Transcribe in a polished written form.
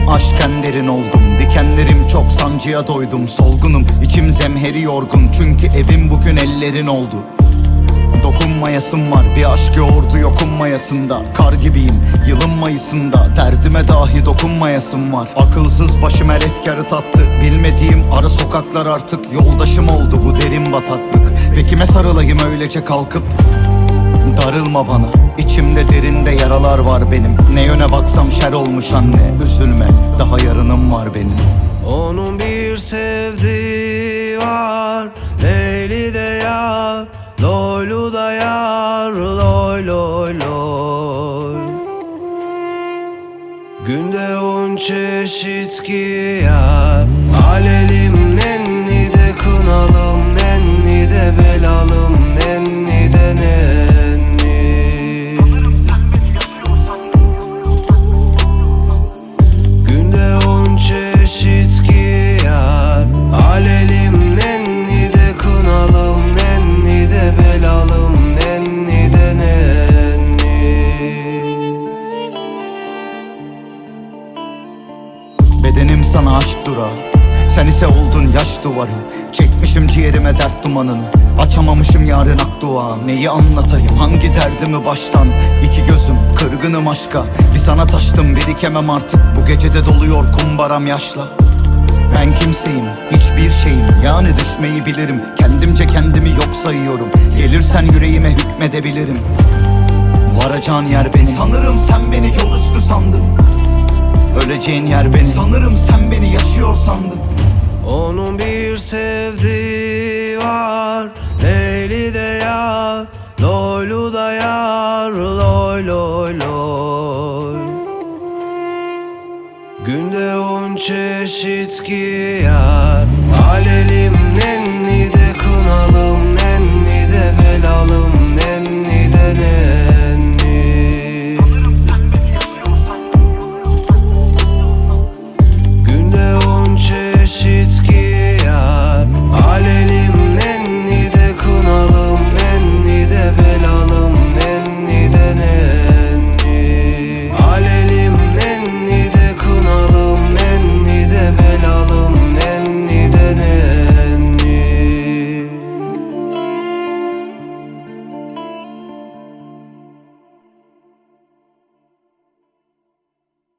aşken derin olgun. Dikenlerim çok, sancıya doydum. Solgunum, içim zemheri yorgun. Çünkü evim bugün ellerin oldu. Dokunmayasım var, bir aşk yoğurdu yokunmayasında. Kar gibiyim yılın mayısında, derdime dahi dokunmayasım var. Akılsız başım her efkarı tattı. Bilmediğim ara sokaklar artık yoldaşım oldu bu derin bataklık. Ve kime sarılayım öylece kalkıp? Darılma bana, içimde derinde yaralar var benim. Ne yöne baksam şer olmuş anne. Üzülme, daha yarınım var benim. Onun bir sevdiği var, Leyli de yar, Loylu da yar, loy loy loy. Günde 10 çeşit giyer, alelim nenni de kınalım, nenni de belalım, nenni de nenni. Günde 10 çeşit giyer, alelim nenni de kınalım, nenni de belalım, nenni de nenni. Bedenim sana aşk durağı, sen ise oldun yaş duvarı. Çekmişim ciğerime dert dumanını, açamamışım yarın ak dua. Neyi anlatayım, hangi derdimi baştan? İki gözüm, kırgınım aşka. Bir sana taştım, birikemem artık. Bu gecede doluyor kumbaram yaşla. Ben kimseyim, hiçbir şeyim, yani düşmeyi bilirim. Kendimce kendimi yok sayıyorum. Gelirsen yüreğime hükmedebilirim. Varacağın yer benim. Sanırım sen beni yol üstü sandın. Öleceğin yer benim. Sanırım sen beni yaşıyor sandın. Onun bir sevdiği var, Leyli de yar, Loylu da yar, loy loy loy. Günde 10 çeşit giyer,